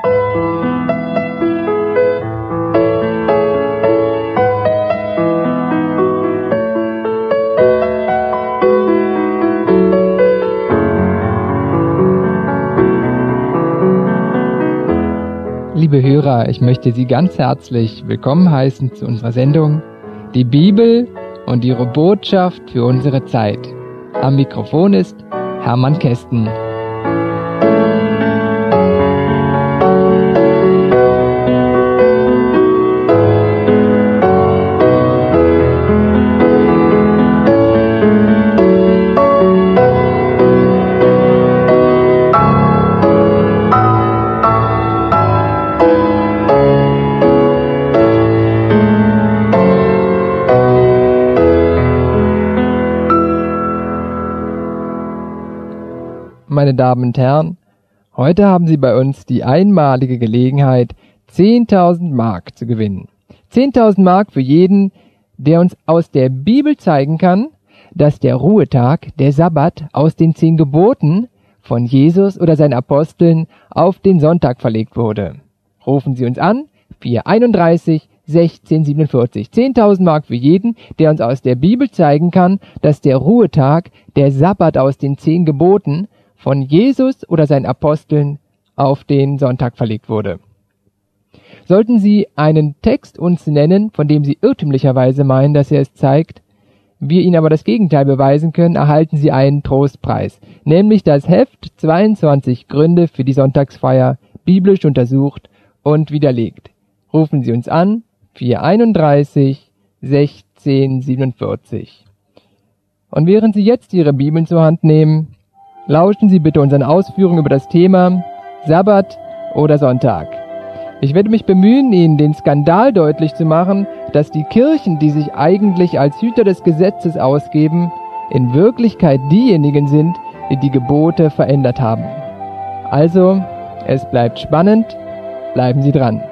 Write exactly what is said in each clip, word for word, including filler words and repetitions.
Liebe Hörer, ich möchte Sie ganz herzlich willkommen heißen zu unserer Sendung Die Bibel und ihre Botschaft für unsere Zeit. Am Mikrofon ist Hermann Kästen. Meine Damen und Herren, heute haben Sie bei uns die einmalige Gelegenheit, zehntausend Mark zu gewinnen. zehntausend Mark für jeden, der uns aus der Bibel zeigen kann, dass der Ruhetag, der Sabbat, aus den zehn Geboten von Jesus oder seinen Aposteln auf den Sonntag verlegt wurde. Rufen Sie uns an, vier einunddreißig sechzehn siebenundvierzig. zehntausend Mark für jeden, der uns aus der Bibel zeigen kann, dass der Ruhetag, der Sabbat aus den zehn Geboten von Jesus oder seinen Aposteln auf den Sonntag verlegt wurde. Sollten Sie einen Text uns nennen, von dem Sie irrtümlicherweise meinen, dass er es zeigt, wir Ihnen aber das Gegenteil beweisen können, erhalten Sie einen Trostpreis, nämlich das Heft zweiundzwanzig Gründe für die Sonntagsfeier, biblisch untersucht und widerlegt. Rufen Sie uns an, vier einunddreißig sechzehn siebenundvierzig. Und während Sie jetzt Ihre Bibeln zur Hand nehmen, lauschen Sie bitte unseren Ausführungen über das Thema Sabbat oder Sonntag. Ich werde mich bemühen, Ihnen den Skandal deutlich zu machen, dass die Kirchen, die sich eigentlich als Hüter des Gesetzes ausgeben, in Wirklichkeit diejenigen sind, die die Gebote verändert haben. Also, es bleibt spannend, bleiben Sie dran.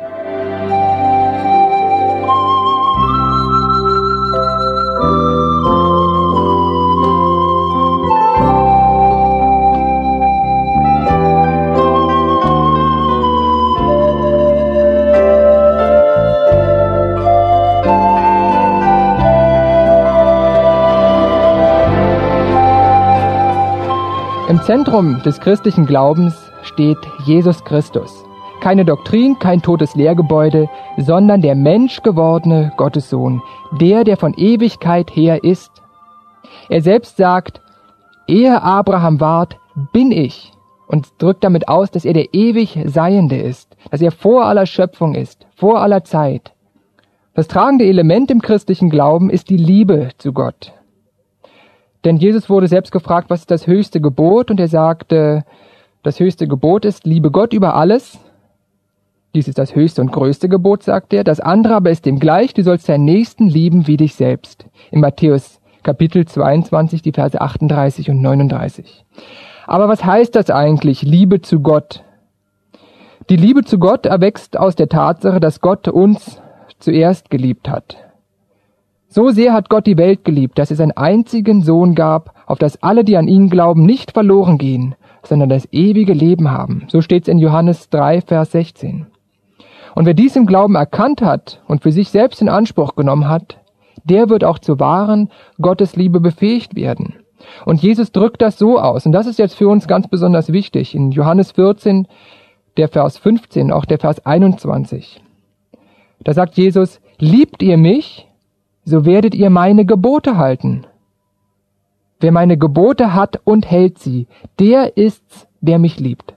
Im Zentrum des christlichen Glaubens steht Jesus Christus. Keine Doktrin, kein totes Lehrgebäude, sondern der menschgewordene Gottessohn, der, der von Ewigkeit her ist. Er selbst sagt, ehe Abraham ward, bin ich, und drückt damit aus, dass er der ewig Seiende ist, dass er vor aller Schöpfung ist, vor aller Zeit. Das tragende Element im christlichen Glauben ist die Liebe zu Gott. Denn Jesus wurde selbst gefragt, was ist das höchste Gebot? Und er sagte, das höchste Gebot ist, liebe Gott über alles. Dies ist das höchste und größte Gebot, sagt er. Das andere aber ist dem gleich, du sollst deinen Nächsten lieben wie dich selbst. In Matthäus Kapitel zweiundzwanzig, die Verse achtunddreißig und neununddreißig. Aber was heißt das eigentlich, Liebe zu Gott? Die Liebe zu Gott erwächst aus der Tatsache, dass Gott uns zuerst geliebt hat. So sehr hat Gott die Welt geliebt, dass es einen einzigen Sohn gab, auf das alle, die an ihn glauben, nicht verloren gehen, sondern das ewige Leben haben. So steht es in Johannes drei, Vers sechzehn. Und wer dies im Glauben erkannt hat und für sich selbst in Anspruch genommen hat, der wird auch zur wahren Gottesliebe befähigt werden. Und Jesus drückt das so aus, und das ist jetzt für uns ganz besonders wichtig, in Johannes vierzehn, der Vers fünfzehn, auch der Vers einundzwanzig. Da sagt Jesus, liebt ihr mich, so werdet ihr meine Gebote halten. Wer meine Gebote hat und hält sie, der ist's, der mich liebt.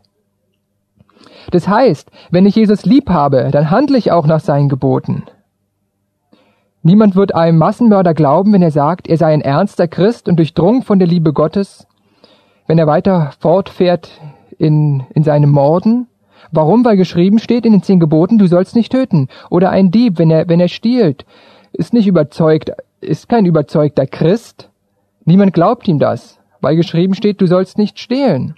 Das heißt, wenn ich Jesus lieb habe, dann handle ich auch nach seinen Geboten. Niemand wird einem Massenmörder glauben, wenn er sagt, er sei ein ernster Christ und durchdrungen von der Liebe Gottes, wenn er weiter fortfährt in, in seinem Morden. Warum? Weil geschrieben steht in den zehn Geboten, du sollst nicht töten. Oder ein Dieb, wenn er, wenn er stiehlt, ist nicht überzeugt, ist kein überzeugter Christ. Niemand glaubt ihm das, weil geschrieben steht, du sollst nicht stehlen.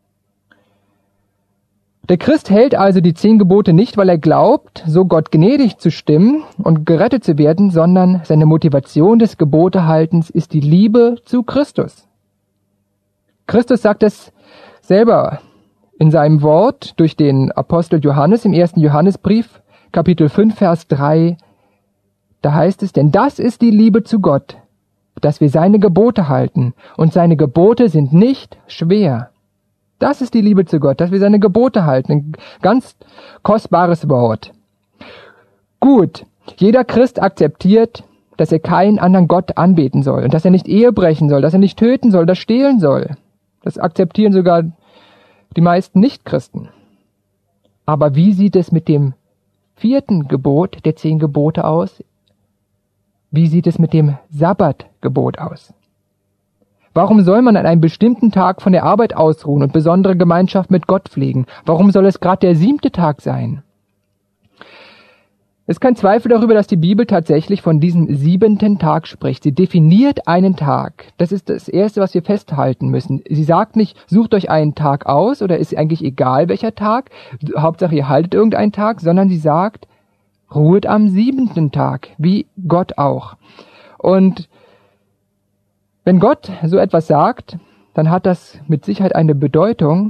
Der Christ hält also die zehn Gebote nicht, weil er glaubt, so Gott gnädig zu stimmen und gerettet zu werden, sondern seine Motivation des Gebotehaltens ist die Liebe zu Christus. Christus sagt es selber in seinem Wort durch den Apostel Johannes im ersten Johannesbrief, Kapitel fünf, Vers drei, da heißt es, denn das ist die Liebe zu Gott, dass wir seine Gebote halten, und seine Gebote sind nicht schwer. Das ist die Liebe zu Gott, dass wir seine Gebote halten. Ein ganz kostbares Wort. Gut, jeder Christ akzeptiert, dass er keinen anderen Gott anbeten soll und dass er nicht Ehe brechen soll, dass er nicht töten soll, dass er stehlen soll. Das akzeptieren sogar die meisten Nichtchristen. Aber wie sieht es mit dem vierten Gebot der zehn Gebote aus? Wie sieht es mit dem Sabbatgebot aus? Warum soll man an einem bestimmten Tag von der Arbeit ausruhen und besondere Gemeinschaft mit Gott pflegen? Warum soll es gerade der siebte Tag sein? Es ist kein Zweifel darüber, dass die Bibel tatsächlich von diesem siebenten Tag spricht. Sie definiert einen Tag. Das ist das Erste, was wir festhalten müssen. Sie sagt nicht, sucht euch einen Tag aus oder ist eigentlich egal welcher Tag, Hauptsache ihr haltet irgendeinen Tag, sondern sie sagt, ruhet am siebenten Tag, wie Gott auch. Und wenn Gott so etwas sagt, dann hat das mit Sicherheit eine Bedeutung.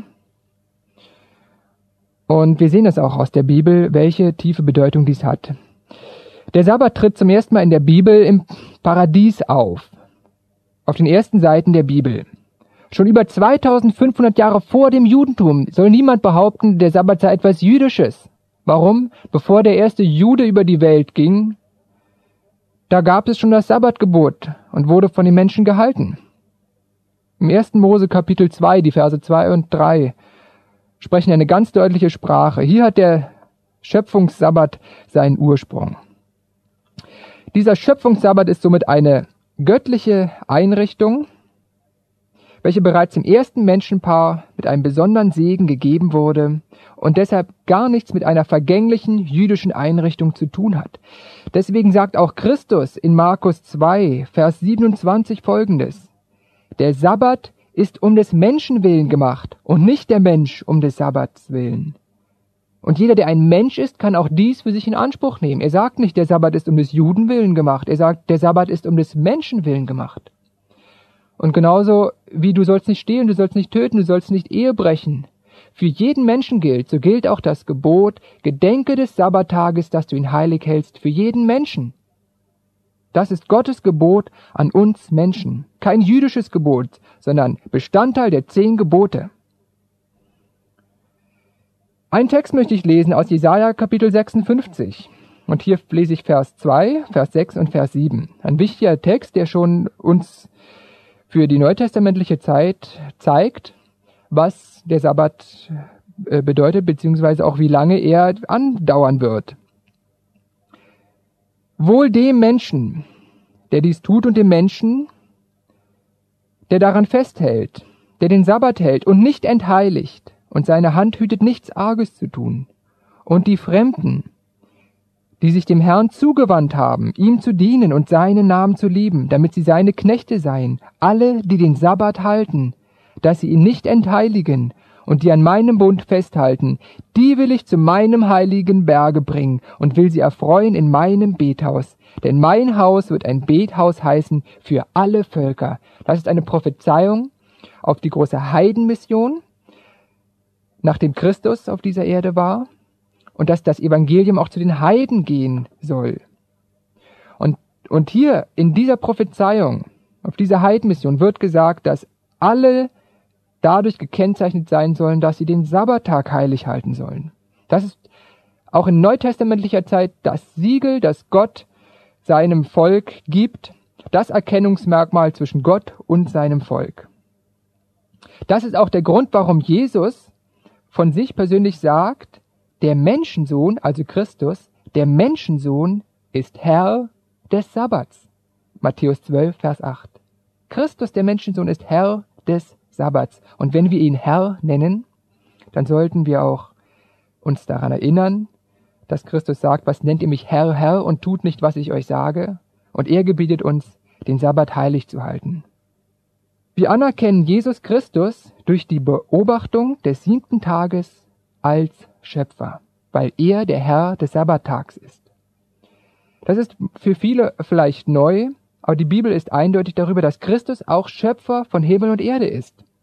Und wir sehen das auch aus der Bibel, welche tiefe Bedeutung dies hat. Der Sabbat tritt zum ersten Mal in der Bibel im Paradies auf. Auf den ersten Seiten der Bibel. Schon über zweitausendfünfhundert Jahre vor dem Judentum soll niemand behaupten, der Sabbat sei etwas Jüdisches. Warum? Bevor der erste Jude über die Welt ging, da gab es schon das Sabbatgebot und wurde von den Menschen gehalten. Im ersten Mose Kapitel zwei, die Verse zwei und drei, sprechen eine ganz deutliche Sprache. Hier hat der Schöpfungssabbat seinen Ursprung. Dieser Schöpfungssabbat ist somit eine göttliche Einrichtung, welche bereits dem ersten Menschenpaar mit einem besonderen Segen gegeben wurde und deshalb gar nichts mit einer vergänglichen jüdischen Einrichtung zu tun hat. Deswegen sagt auch Christus in Markus zwei, Vers siebenundzwanzig folgendes: Der Sabbat ist um des Menschen willen gemacht und nicht der Mensch um des Sabbats willen. Und jeder, der ein Mensch ist, kann auch dies für sich in Anspruch nehmen. Er sagt nicht, der Sabbat ist um des Juden willen gemacht. Er sagt, der Sabbat ist um des Menschen willen gemacht. Und genauso wie du sollst nicht stehlen, du sollst nicht töten, du sollst nicht Ehe brechen. Für jeden Menschen gilt, so gilt auch das Gebot, gedenke des Sabbattages, dass du ihn heilig hältst, für jeden Menschen. Das ist Gottes Gebot an uns Menschen. Kein jüdisches Gebot, sondern Bestandteil der zehn Gebote. Einen Text möchte ich lesen aus Jesaja Kapitel sechsundfünfzig. Und hier lese ich Vers zwei, Vers sechs und Vers sieben. Ein wichtiger Text, der schon uns für die neutestamentliche Zeit zeigt, was der Sabbat bedeutet, beziehungsweise auch wie lange er andauern wird. Wohl dem Menschen, der dies tut, und dem Menschen, der daran festhält, der den Sabbat hält und nicht entheiligt und seine Hand hütet, nichts Arges zu tun. Und die Fremden, die sich dem Herrn zugewandt haben, ihm zu dienen und seinen Namen zu lieben, damit sie seine Knechte seien, alle, die den Sabbat halten, dass sie ihn nicht entheiligen und die an meinem Bund festhalten, die will ich zu meinem heiligen Berge bringen und will sie erfreuen in meinem Bethaus. Denn mein Haus wird ein Bethaus heißen für alle Völker. Das ist eine Prophezeiung auf die große Heidenmission, nachdem Christus auf dieser Erde war, und dass das Evangelium auch zu den Heiden gehen soll. Und, und hier in dieser Prophezeiung, auf dieser Heidenmission wird gesagt, dass alle dadurch gekennzeichnet sein sollen, dass sie den Sabbattag heilig halten sollen. Das ist auch in neutestamentlicher Zeit das Siegel, das Gott seinem Volk gibt, das Erkennungsmerkmal zwischen Gott und seinem Volk. Das ist auch der Grund, warum Jesus von sich persönlich sagt, der Menschensohn, also Christus, der Menschensohn ist Herr des Sabbats. Matthäus zwölf, Vers acht. Christus, der Menschensohn, ist Herr des Sabbats. Und wenn wir ihn Herr nennen, dann sollten wir auch uns daran erinnern, dass Christus sagt, was nennt ihr mich Herr, Herr und tut nicht, was ich euch sage? Und er gebietet uns, den Sabbat heilig zu halten. Wir anerkennen Jesus Christus durch die Beobachtung des siebten Tages als Schöpfer, weil er der Herr des Sabbattags ist. Das ist für viele vielleicht neu, aber die Bibel ist eindeutig darüber, dass Christus auch Schöpfer von Himmel und Erde ist.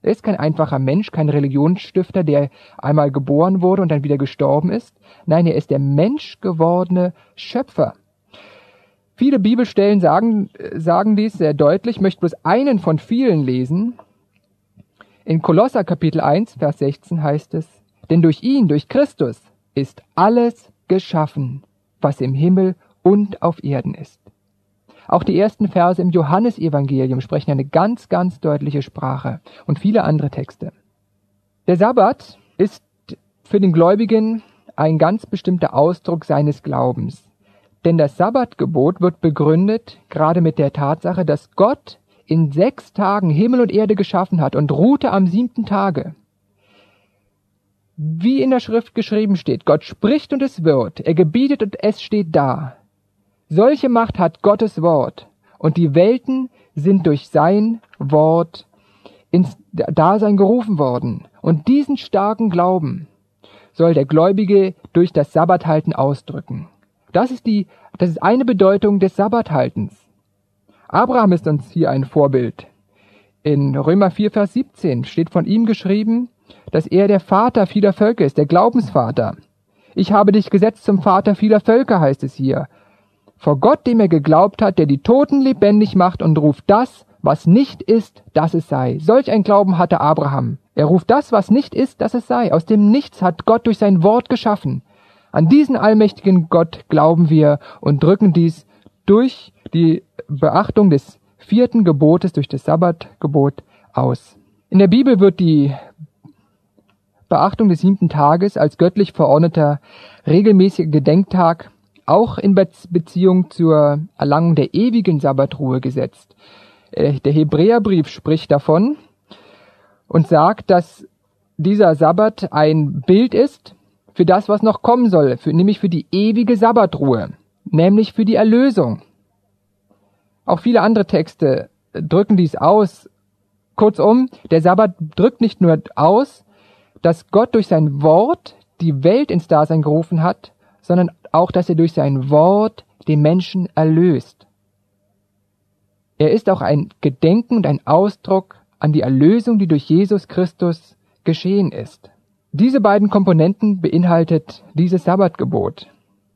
Er ist kein einfacher Mensch, kein Religionsstifter, der einmal geboren wurde und dann wieder gestorben ist. Nein, er ist der menschgewordene Schöpfer. Viele Bibelstellen sagen, sagen dies sehr deutlich. Ich möchte bloß einen von vielen lesen. In Kolosser Kapitel eins, Vers sechzehn heißt es, denn durch ihn, durch Christus, ist alles geschaffen, was im Himmel und auf Erden ist. Auch die ersten Verse im Johannesevangelium sprechen eine ganz, ganz deutliche Sprache und viele andere Texte. Der Sabbat ist für den Gläubigen ein ganz bestimmter Ausdruck seines Glaubens. Denn das Sabbatgebot wird begründet gerade mit der Tatsache, dass Gott in sechs Tagen Himmel und Erde geschaffen hat und ruhte am siebten Tage. Wie in der Schrift geschrieben steht, Gott spricht und es wird, er gebietet und es steht da. Solche Macht hat Gottes Wort und die Welten sind durch sein Wort ins Dasein gerufen worden. Und diesen starken Glauben soll der Gläubige durch das Sabbathalten ausdrücken. Das ist die, das ist eine Bedeutung des Sabbathaltens. Abraham ist uns hier ein Vorbild. In Römer vier, Vers siebzehn steht von ihm geschrieben, dass er der Vater vieler Völker ist, der Glaubensvater. Ich habe dich gesetzt zum Vater vieler Völker, heißt es hier. Vor Gott, dem er geglaubt hat, der die Toten lebendig macht und ruft das, was nicht ist, dass es sei. Solch ein Glauben hatte Abraham. Er ruft das, was nicht ist, dass es sei. Aus dem Nichts hat Gott durch sein Wort geschaffen. An diesen allmächtigen Gott glauben wir und drücken dies durch die Beachtung des vierten Gebotes, durch das Sabbatgebot aus. In der Bibel wird die Beachtung des siebten Tages als göttlich verordneter regelmäßiger Gedenktag auch in Beziehung zur Erlangung der ewigen Sabbatruhe gesetzt. Der Hebräerbrief spricht davon und sagt, dass dieser Sabbat ein Bild ist für das, was noch kommen soll, für, nämlich für die ewige Sabbatruhe, nämlich für die Erlösung. Auch viele andere Texte drücken dies aus. Kurzum, der Sabbat drückt nicht nur aus, dass Gott durch sein Wort die Welt ins Dasein gerufen hat, sondern auch, dass er durch sein Wort den Menschen erlöst. Er ist auch ein Gedenken und ein Ausdruck an die Erlösung, die durch Jesus Christus geschehen ist. Diese beiden Komponenten beinhaltet dieses Sabbatgebot.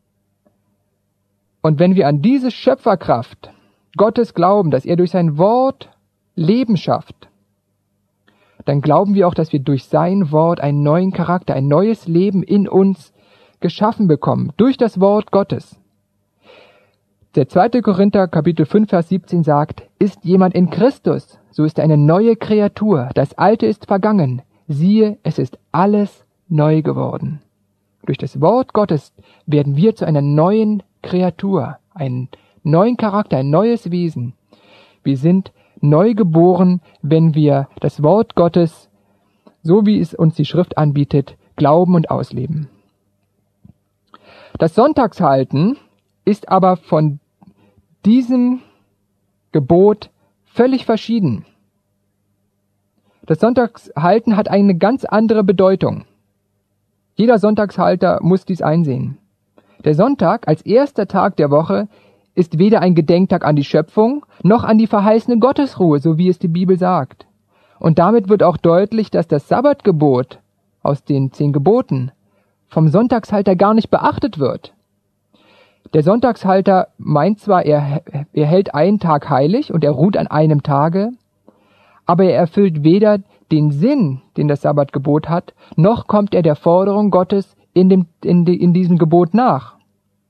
Und wenn wir an diese Schöpferkraft Gottes glauben, dass er durch sein Wort Leben schafft, dann glauben wir auch, dass wir durch sein Wort einen neuen Charakter, ein neues Leben in uns geschaffen bekommen, durch das Wort Gottes. Der zweite Korinther, Kapitel fünf, Vers siebzehn sagt, ist jemand in Christus, so ist er eine neue Kreatur. Das Alte ist vergangen. Siehe, es ist alles neu geworden. Durch das Wort Gottes werden wir zu einer neuen Kreatur, einen neuen Charakter, ein neues Wesen. Wir sind neu geboren, wenn wir das Wort Gottes, so wie es uns die Schrift anbietet, glauben und ausleben. Das Sonntagshalten ist aber von diesem Gebot völlig verschieden. Das Sonntagshalten hat eine ganz andere Bedeutung. Jeder Sonntagshalter muss dies einsehen. Der Sonntag als erster Tag der Woche ist weder ein Gedenktag an die Schöpfung, noch an die verheißene Gottesruhe, so wie es die Bibel sagt. Und damit wird auch deutlich, dass das Sabbatgebot aus den zehn Geboten vom Sonntagshalter gar nicht beachtet wird. Der Sonntagshalter meint zwar, er, er hält einen Tag heilig und er ruht an einem Tage, aber er erfüllt weder den Sinn, den das Sabbatgebot hat, noch kommt er der Forderung Gottes in, dem, in, de, in diesem Gebot nach.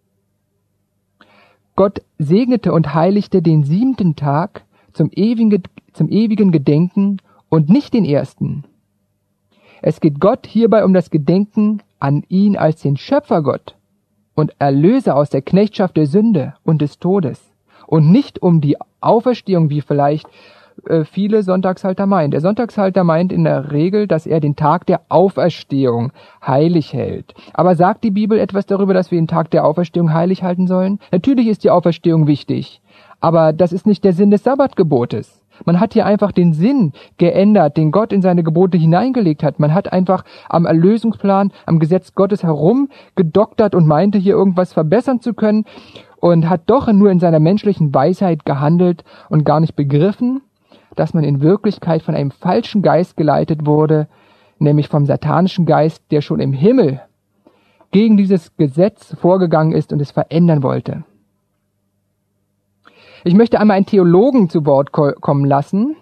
Gott segnete und heiligte den siebten Tag zum ewigen, zum ewigen Gedenken und nicht den ersten. Es geht Gott hierbei um das Gedenken an ihn als den Schöpfergott und Erlöser aus der Knechtschaft der Sünde und des Todes und nicht um die Auferstehung, wie vielleicht äh, viele Sonntagshalter meinen. Der Sonntagshalter meint in der Regel, dass er den Tag der Auferstehung heilig hält. Aber sagt die Bibel etwas darüber, dass wir den Tag der Auferstehung heilig halten sollen? Natürlich ist die Auferstehung wichtig, aber das ist nicht der Sinn des Sabbatgebotes. Man hat hier einfach den Sinn geändert, den Gott in seine Gebote hineingelegt hat. Man hat einfach am Erlösungsplan, am Gesetz Gottes herumgedoktert und meinte, hier irgendwas verbessern zu können und hat doch nur in seiner menschlichen Weisheit gehandelt und gar nicht begriffen, dass man in Wirklichkeit von einem falschen Geist geleitet wurde, nämlich vom satanischen Geist, der schon im Himmel gegen dieses Gesetz vorgegangen ist und es verändern wollte. Ich möchte einmal einen Theologen zu Wort kommen lassen,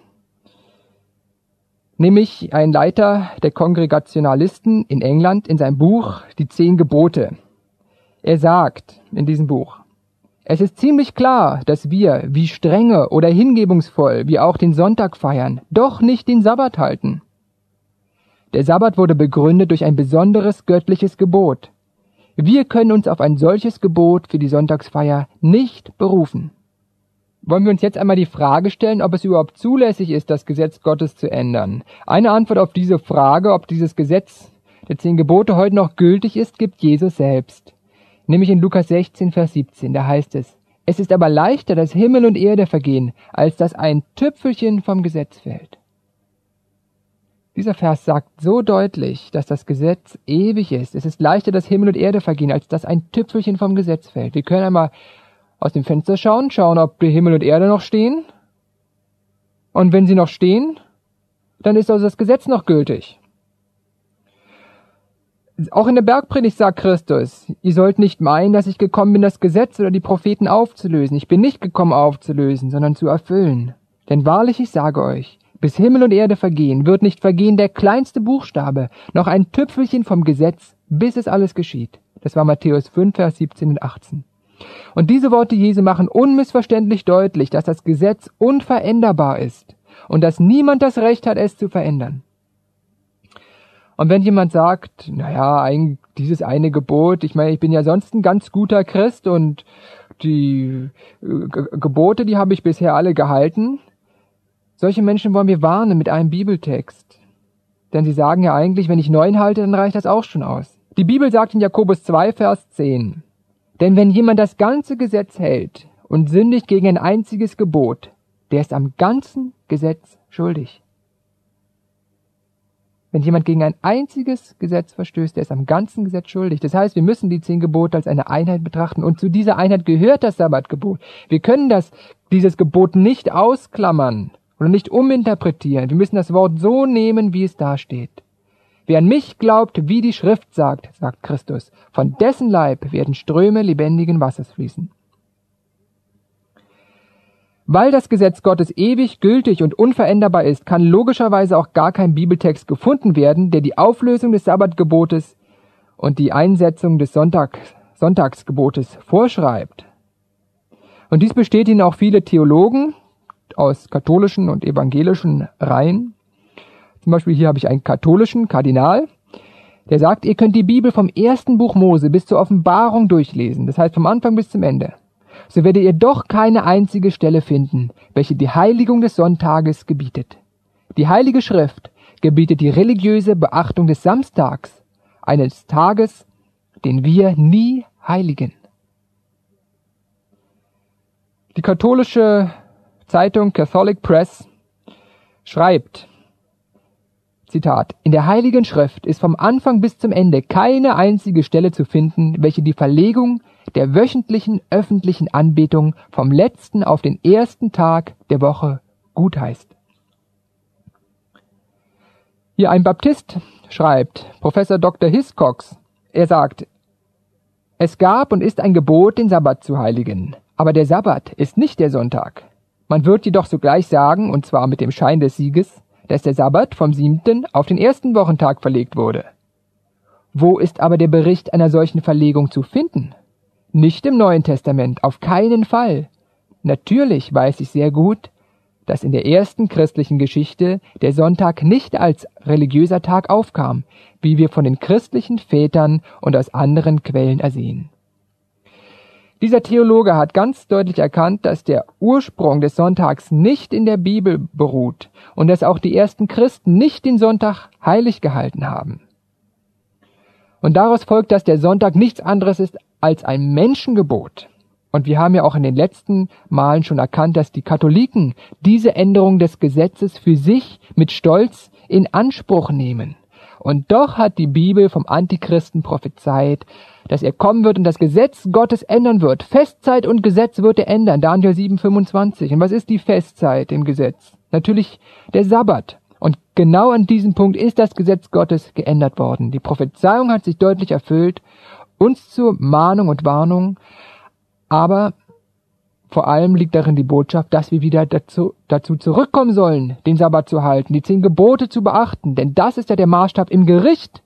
nämlich einen Leiter der Kongregationalisten in England in seinem Buch Die Zehn Gebote. Er sagt in diesem Buch: Es ist ziemlich klar, dass wir, wie strenge oder hingebungsvoll wir auch den Sonntag feiern, doch nicht den Sabbat halten. Der Sabbat wurde begründet durch ein besonderes göttliches Gebot. Wir können uns auf ein solches Gebot für die Sonntagsfeier nicht berufen. Wollen wir uns jetzt einmal die Frage stellen, ob es überhaupt zulässig ist, das Gesetz Gottes zu ändern? Eine Antwort auf diese Frage, ob dieses Gesetz der zehn Gebote heute noch gültig ist, gibt Jesus selbst. Nämlich in Lukas sechzehn, Vers siebzehn, da heißt es: Es ist aber leichter, dass Himmel und Erde vergehen, als dass ein Tüpfelchen vom Gesetz fällt. Dieser Vers sagt so deutlich, dass das Gesetz ewig ist. Es ist leichter, dass Himmel und Erde vergehen, als dass ein Tüpfelchen vom Gesetz fällt. Wir können einmal aus dem Fenster schauen, schauen, ob die Himmel und Erde noch stehen. Und wenn sie noch stehen, dann ist also das Gesetz noch gültig. Auch in der Bergpredigt sagt Christus: Ihr sollt nicht meinen, dass ich gekommen bin, das Gesetz oder die Propheten aufzulösen. Ich bin nicht gekommen aufzulösen, sondern zu erfüllen. Denn wahrlich, ich sage euch, bis Himmel und Erde vergehen, wird nicht vergehen der kleinste Buchstabe, noch ein Tüpfelchen vom Gesetz, bis es alles geschieht. Das war Matthäus fünf, Vers siebzehn und achtzehn. Und diese Worte Jesu machen unmissverständlich deutlich, dass das Gesetz unveränderbar ist und dass niemand das Recht hat, es zu verändern. Und wenn jemand sagt, naja, ein, dieses eine Gebot, ich meine, ich bin ja sonst ein ganz guter Christ und die äh, Gebote, die habe ich bisher alle gehalten. Solche Menschen wollen wir warnen mit einem Bibeltext. Denn sie sagen ja eigentlich, wenn ich neun halte, dann reicht das auch schon aus. Die Bibel sagt in Jakobus zwei, Vers zehn: Denn wenn jemand das ganze Gesetz hält und sündigt gegen ein einziges Gebot, der ist am ganzen Gesetz schuldig. Wenn jemand gegen ein einziges Gesetz verstößt, der ist am ganzen Gesetz schuldig. Das heißt, wir müssen die zehn Gebote als eine Einheit betrachten. Und zu dieser Einheit gehört das Sabbatgebot. Wir können das, dieses Gebot nicht ausklammern oder nicht uminterpretieren. Wir müssen das Wort so nehmen, wie es da steht. Wer an mich glaubt, wie die Schrift sagt, sagt Christus, von dessen Leib werden Ströme lebendigen Wassers fließen. Weil das Gesetz Gottes ewig, gültig und unveränderbar ist, kann logischerweise auch gar kein Bibeltext gefunden werden, der die Auflösung des Sabbatgebotes und die Einsetzung des Sonntag, Sonntagsgebotes vorschreibt. Und dies bestätigen auch viele Theologen aus katholischen und evangelischen Reihen. Zum Beispiel hier habe ich einen katholischen Kardinal, der sagt, ihr könnt die Bibel vom ersten Buch Mose bis zur Offenbarung durchlesen, das heißt vom Anfang bis zum Ende. So werdet ihr doch keine einzige Stelle finden, welche die Heiligung des Sonntages gebietet. Die Heilige Schrift gebietet die religiöse Beachtung des Samstags, eines Tages, den wir nie heiligen. Die katholische Zeitung Catholic Press schreibt, Zitat: In der Heiligen Schrift ist vom Anfang bis zum Ende keine einzige Stelle zu finden, welche die Verlegung der wöchentlichen öffentlichen Anbetung vom letzten auf den ersten Tag der Woche gutheißt. Hier ein Baptist schreibt, Professor Doktor Hiscox, er sagt, es gab und ist ein Gebot, den Sabbat zu heiligen, aber der Sabbat ist nicht der Sonntag. Man wird jedoch sogleich sagen, und zwar mit dem Schein des Sieges, dass der Sabbat vom siebten auf den ersten Wochentag verlegt wurde. Wo ist aber der Bericht einer solchen Verlegung zu finden? Nicht im Neuen Testament, auf keinen Fall. Natürlich weiß ich sehr gut, dass in der ersten christlichen Geschichte der Sonntag nicht als religiöser Tag aufkam, wie wir von den christlichen Vätern und aus anderen Quellen ersehen. Dieser Theologe hat ganz deutlich erkannt, dass der Ursprung des Sonntags nicht in der Bibel beruht und dass auch die ersten Christen nicht den Sonntag heilig gehalten haben. Und daraus folgt, dass der Sonntag nichts anderes ist als ein Menschengebot. Und wir haben ja auch in den letzten Malen schon erkannt, dass die Katholiken diese Änderung des Gesetzes für sich mit Stolz in Anspruch nehmen. Und doch hat die Bibel vom Antichristen prophezeit, dass er kommen wird und das Gesetz Gottes ändern wird. Festzeit und Gesetz wird er ändern. Daniel sieben, fünfundzwanzig. Und was ist die Festzeit im Gesetz? Natürlich der Sabbat. Und genau an diesem Punkt ist das Gesetz Gottes geändert worden. Die Prophezeiung hat sich deutlich erfüllt, uns zur Mahnung und Warnung, aber vor allem liegt darin die Botschaft, dass wir wieder dazu, dazu zurückkommen sollen, den Sabbat zu halten, die zehn Gebote zu beachten, denn das ist ja der Maßstab im Gericht.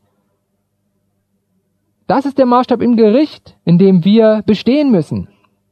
Das ist der Maßstab im Gericht, in dem wir bestehen müssen.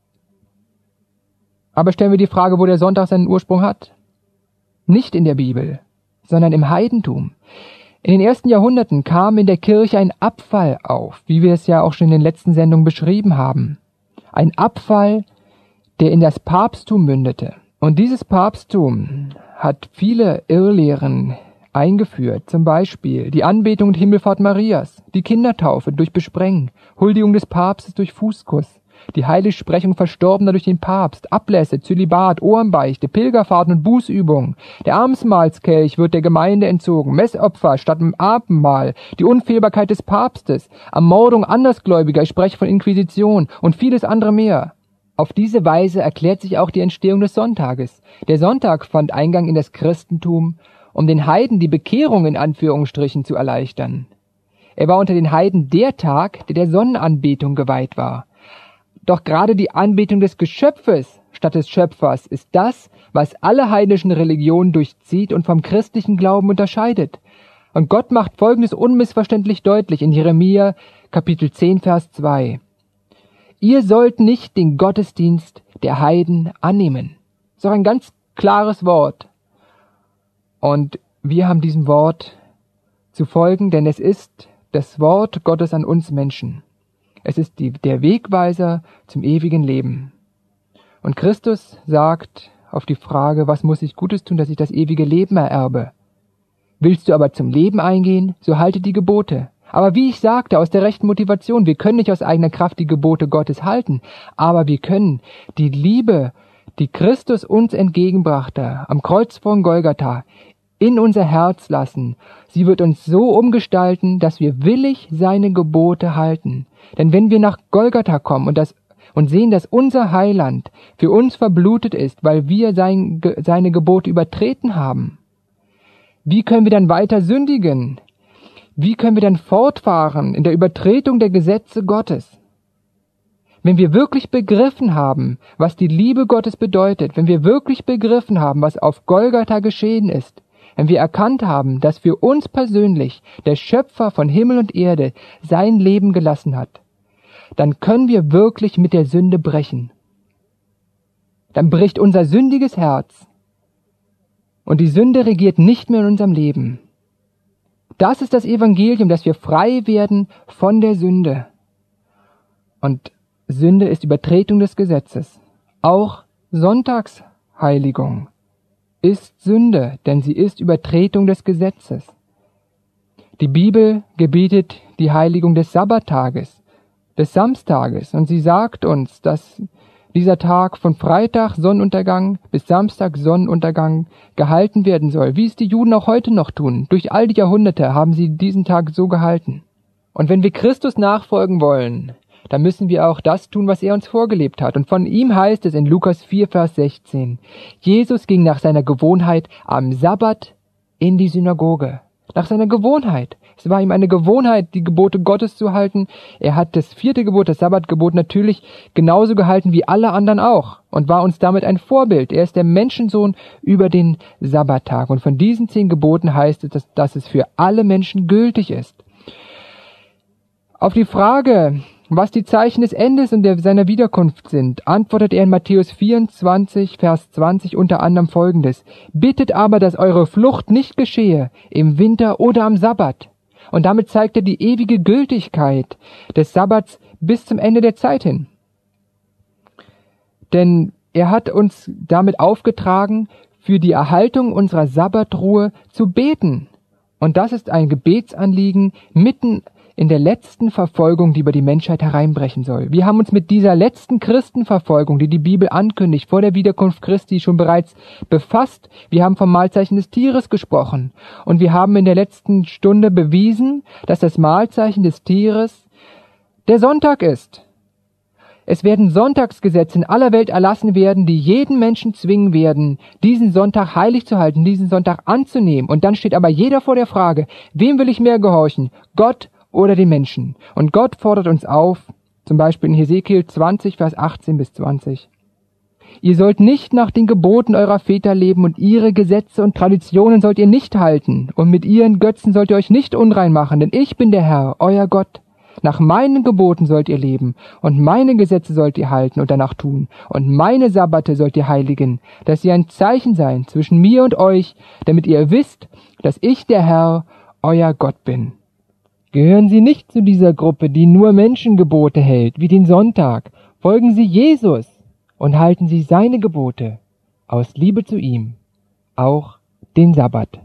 Aber stellen wir die Frage, wo der Sonntag seinen Ursprung hat. Nicht in der Bibel, sondern im Heidentum. In den ersten Jahrhunderten kam in der Kirche ein Abfall auf, wie wir es ja auch schon in den letzten Sendungen beschrieben haben. Ein Abfall, der in das Papsttum mündete. Und dieses Papsttum hat viele Irrlehren eingeführt, zum Beispiel die Anbetung und Himmelfahrt Marias, die Kindertaufe durch Besprengen, Huldigung des Papstes durch Fußkuss, die Heiligsprechung Verstorbener durch den Papst, Ablässe, Zölibat, Ohrenbeichte, Pilgerfahrten und Bußübungen. Der Abendmahlskelch wird der Gemeinde entzogen, Messopfer statt dem Abendmahl, die Unfehlbarkeit des Papstes, Ermordung Andersgläubiger, ich spreche von Inquisition und vieles andere mehr. Auf diese Weise erklärt sich auch die Entstehung des Sonntages. Der Sonntag fand Eingang in das Christentum, um den Heiden die Bekehrung in Anführungsstrichen zu erleichtern. Er war unter den Heiden der Tag, der der Sonnenanbetung geweiht war. Doch gerade die Anbetung des Geschöpfes statt des Schöpfers ist das, was alle heidnischen Religionen durchzieht und vom christlichen Glauben unterscheidet. Und Gott macht Folgendes unmissverständlich deutlich in Jeremia Kapitel zehn, Vers zwei. Ihr sollt nicht den Gottesdienst der Heiden annehmen. Das ist auch ein ganz klares Wort. Und wir haben diesem Wort zu folgen, denn es ist das Wort Gottes an uns Menschen. Es ist die, der Wegweiser zum ewigen Leben. Und Christus sagt auf die Frage, was muss ich Gutes tun, dass ich das ewige Leben ererbe? Willst du aber zum Leben eingehen, so halte die Gebote. Aber wie ich sagte, aus der rechten Motivation, wir können nicht aus eigener Kraft die Gebote Gottes halten, aber wir können die Liebe, die Christus uns entgegenbrachte, am Kreuz von Golgatha, in unser Herz lassen. Sie wird uns so umgestalten, dass wir willig seine Gebote halten. Denn wenn wir nach Golgatha kommen und, das, und sehen, dass unser Heiland für uns verblutet ist, weil wir sein, seine Gebote übertreten haben, wie können wir dann weiter sündigen? Wie können wir dann fortfahren in der Übertretung der Gesetze Gottes? Wenn wir wirklich begriffen haben, was die Liebe Gottes bedeutet, wenn wir wirklich begriffen haben, was auf Golgatha geschehen ist, wenn wir erkannt haben, dass für uns persönlich der Schöpfer von Himmel und Erde sein Leben gelassen hat, dann können wir wirklich mit der Sünde brechen. Dann bricht unser sündiges Herz und die Sünde regiert nicht mehr in unserem Leben. Das ist das Evangelium, dass wir frei werden von der Sünde. Und Sünde ist Übertretung des Gesetzes. Auch Sonntagsheiligung ist Sünde, denn sie ist Übertretung des Gesetzes. Die Bibel gebietet die Heiligung des Sabbattages, des Samstages, und sie sagt uns, dass dieser Tag von Freitag Sonnenuntergang bis Samstag Sonnenuntergang gehalten werden soll, wie es die Juden auch heute noch tun. Durch all die Jahrhunderte haben sie diesen Tag so gehalten. Und wenn wir Christus nachfolgen wollen, dann müssen wir auch das tun, was er uns vorgelebt hat. Und von ihm heißt es in Lukas vier, Vers sechzehn, Jesus ging nach seiner Gewohnheit am Sabbat in die Synagoge. Nach seiner Gewohnheit. Es war ihm eine Gewohnheit, die Gebote Gottes zu halten. Er hat das vierte Gebot, das Sabbatgebot, natürlich genauso gehalten wie alle anderen auch und war uns damit ein Vorbild. Er ist der Menschensohn über den Sabbattag. Und von diesen zehn Geboten heißt es, dass, dass es für alle Menschen gültig ist. Auf die Frage, was die Zeichen des Endes und der, seiner Wiederkunft sind, antwortet er in Matthäus vierundzwanzig, Vers zwanzig unter anderem Folgendes. Bittet aber, dass eure Flucht nicht geschehe, im Winter oder am Sabbat. Und damit zeigt er die ewige Gültigkeit des Sabbats bis zum Ende der Zeit hin. Denn er hat uns damit aufgetragen, für die Erhaltung unserer Sabbatruhe zu beten. Und das ist ein Gebetsanliegen mitten in der letzten Verfolgung, die über die Menschheit hereinbrechen soll. Wir haben uns mit dieser letzten Christenverfolgung, die die Bibel ankündigt, vor der Wiederkunft Christi schon bereits befasst. Wir haben vom Mahlzeichen des Tieres gesprochen. Und wir haben in der letzten Stunde bewiesen, dass das Mahlzeichen des Tieres der Sonntag ist. Es werden Sonntagsgesetze in aller Welt erlassen werden, die jeden Menschen zwingen werden, diesen Sonntag heilig zu halten, diesen Sonntag anzunehmen. Und dann steht aber jeder vor der Frage, wem will ich mehr gehorchen, Gott oder den Menschen? Und Gott fordert uns auf, zum Beispiel in Hesekiel zwanzig, Vers achtzehn bis zwanzig. Ihr sollt nicht nach den Geboten eurer Väter leben und ihre Gesetze und Traditionen sollt ihr nicht halten und mit ihren Götzen sollt ihr euch nicht unrein machen, denn ich bin der Herr, euer Gott. Nach meinen Geboten sollt ihr leben und meine Gesetze sollt ihr halten und danach tun und meine Sabbate sollt ihr heiligen, dass sie ein Zeichen seien zwischen mir und euch, damit ihr wisst, dass ich der Herr, euer Gott bin. Gehören Sie nicht zu dieser Gruppe, die nur Menschengebote hält, wie den Sonntag. Folgen Sie Jesus und halten Sie seine Gebote aus Liebe zu ihm, auch den Sabbat.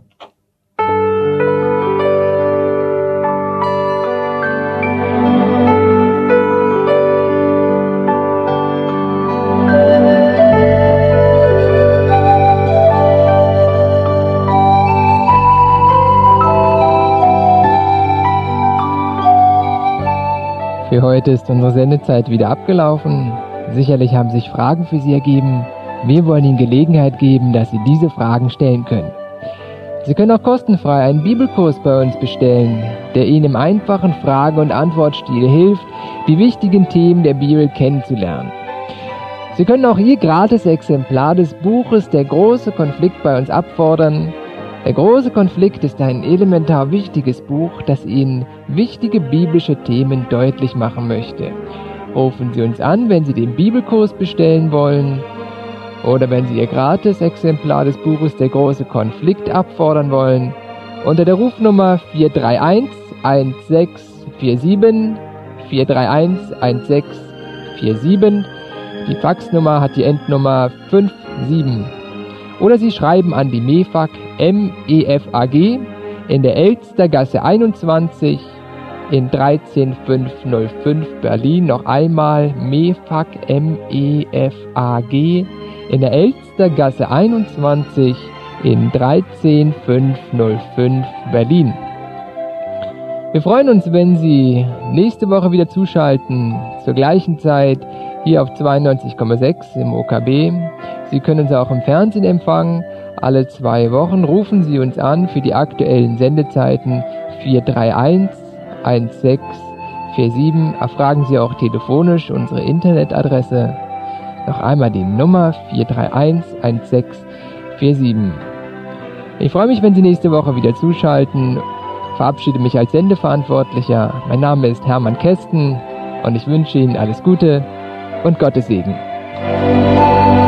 Für heute ist unsere Sendezeit wieder abgelaufen. Sicherlich haben sich Fragen für Sie ergeben. Wir wollen Ihnen Gelegenheit geben, dass Sie diese Fragen stellen können. Sie können auch kostenfrei einen Bibelkurs bei uns bestellen, der Ihnen im einfachen Frage- und Antwortstil hilft, die wichtigen Themen der Bibel kennenzulernen. Sie können auch Ihr Gratis-Exemplar des Buches Der große Konflikt bei uns abfordern. Der große Konflikt ist ein elementar wichtiges Buch, das Ihnen wichtige biblische Themen deutlich machen möchte. Rufen Sie uns an, wenn Sie den Bibelkurs bestellen wollen oder wenn Sie Ihr Gratis-Exemplar des Buches Der große Konflikt abfordern wollen, unter der Rufnummer vier drei eins eins sechs vier sieben, vier drei eins eins sechs vier sieben. Die Faxnummer hat die Endnummer fünf sieben. Oder Sie schreiben an die MEFAG, M E F A G, in der Elstergasse einundzwanzig in dreizehn fünf null fünf Berlin. Noch einmal MEFAG, M E F A G, in der Elstergasse einundzwanzig in dreizehn fünf null fünf Berlin. Wir freuen uns, wenn Sie nächste Woche wieder zuschalten, zur gleichen Zeit hier auf zweiundneunzig Komma sechs im O K B. Sie können uns auch im Fernsehen empfangen. Alle zwei Wochen rufen Sie uns an für die aktuellen Sendezeiten vier drei eins eins sechs vier sieben. Erfragen Sie auch telefonisch unsere Internetadresse. Noch einmal die Nummer vier drei eins eins sechs vier sieben. Ich freue mich, wenn Sie nächste Woche wieder zuschalten. Verabschiede mich als Sendeverantwortlicher. Mein Name ist Hermann Kästen und ich wünsche Ihnen alles Gute und Gottes Segen.